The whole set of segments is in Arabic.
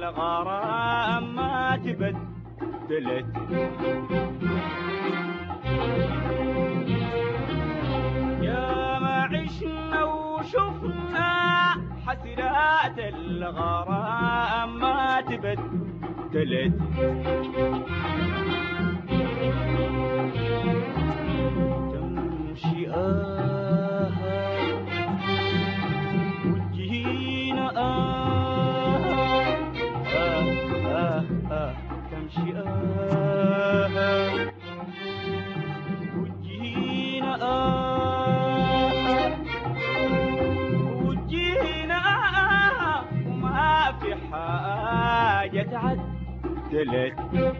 الغرام ما تبدلت. يا ما عشنا وشفنا حسرات الغرام ما تبدلت. تمشي وجهينا تمشي وجهينا وجهينا وما في حاجة تعدلت.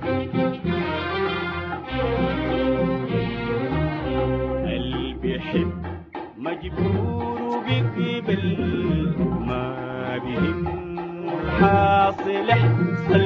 قلبي يحب مجبور وبيقبل ما بهم حاصل احصل.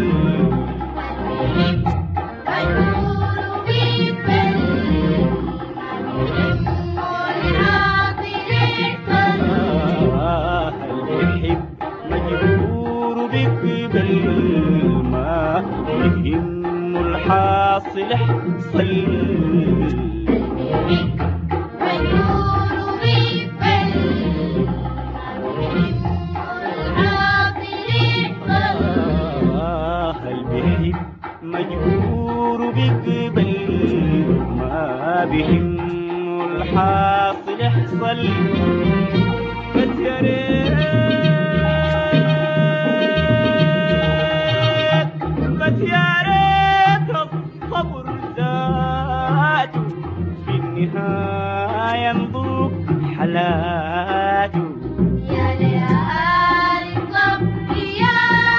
يهم الحاصل احصل. البيحب مجبور بيقبل ما بهم الحاصل احصل. بس يا ريت بس يا ريت الصبر ذاته في النهاية نذوق حلاته. يا ليالي الصبر يا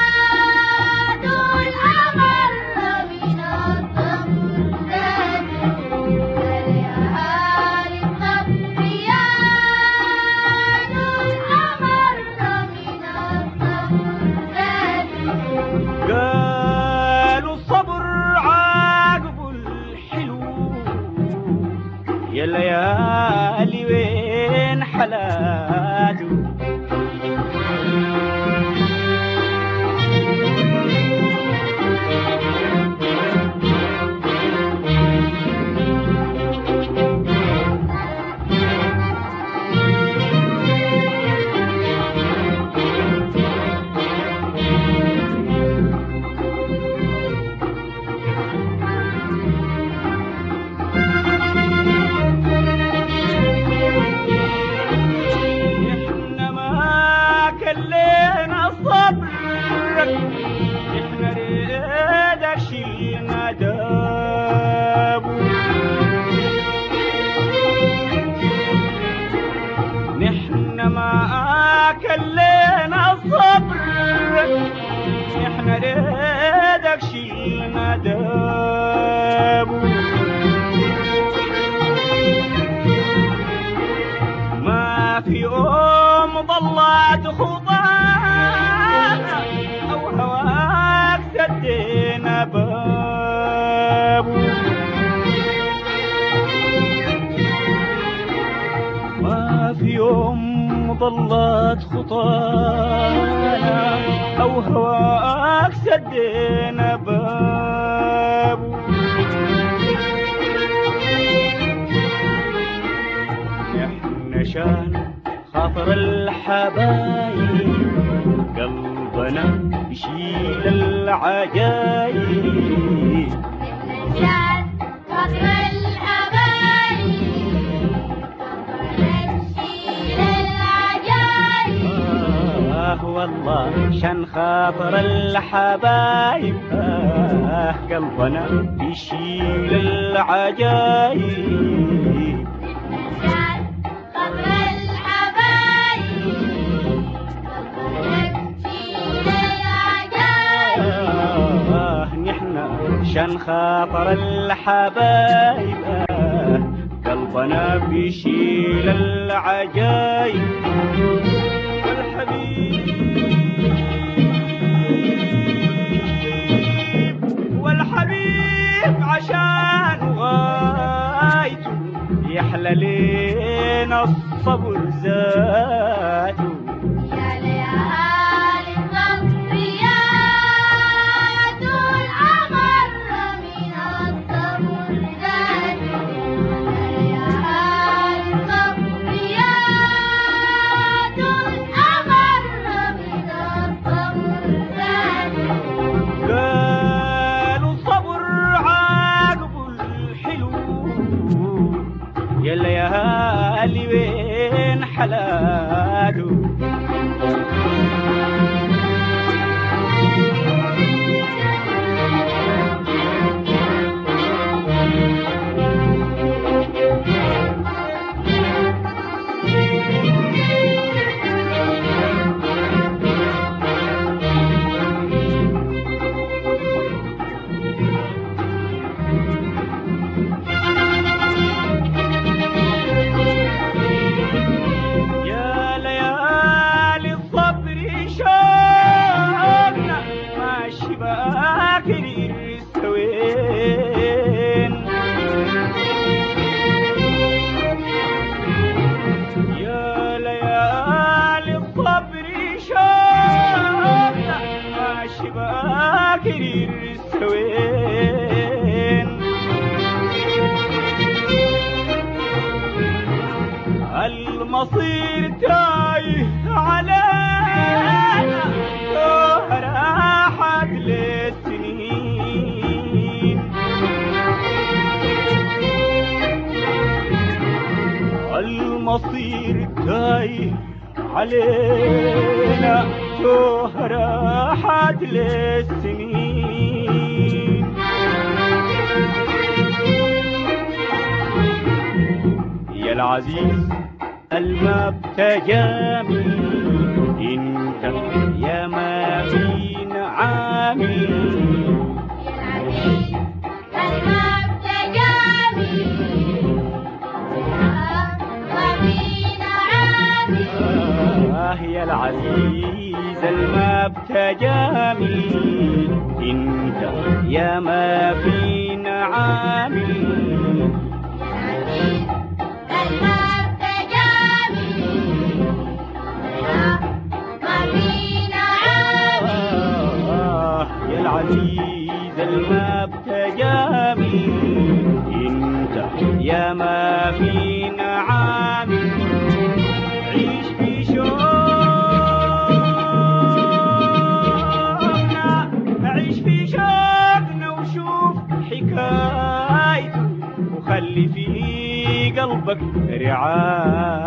دول أمر من الصبر ذاته. يا ليالي الصبر يا دول أمر من الصبر ذاته. قالوا الصبر عاقب الحلو، يا ليالي وين حلاته. احنا ريدك شيلنا دابو. نحن ما كلينا الصبر، احنا ريدك شيلنا دابو. ما في يوم ضلت خطانا أو هواك سدينا بابو. ما في يوم ضلت خطانا أو هواك سدينا بابو. نحن شان خاطر الحبايب قلبنا يشيل العجايب. شان خاطر الحبايب قلبنا يشيل العجايب. والله شان خاطر الحبايب قلبنا يشيل العجايب. شان خاطر الحبايب قلبنا بيشيل العجايب. والحبيب عشان غايته يحلى لينا الصبر ذاته. يا ليالي الصبر يا فاكر السوين يا ليالي الصبر شوقنا ماشي باكر السوين المصير تايه علينا راحت للسنين المصير تايه علينا راحت للسنين يا العزيز المبتجامي انت يا ما في نعامي يا العزيز المبتجامي انت يا ما في نعامي يا العزيز المبتجامي انت يا ما في نعامي عيش في شوقنا عيش في شوقنا وشوف حكايته وخلي في قلبك رعاية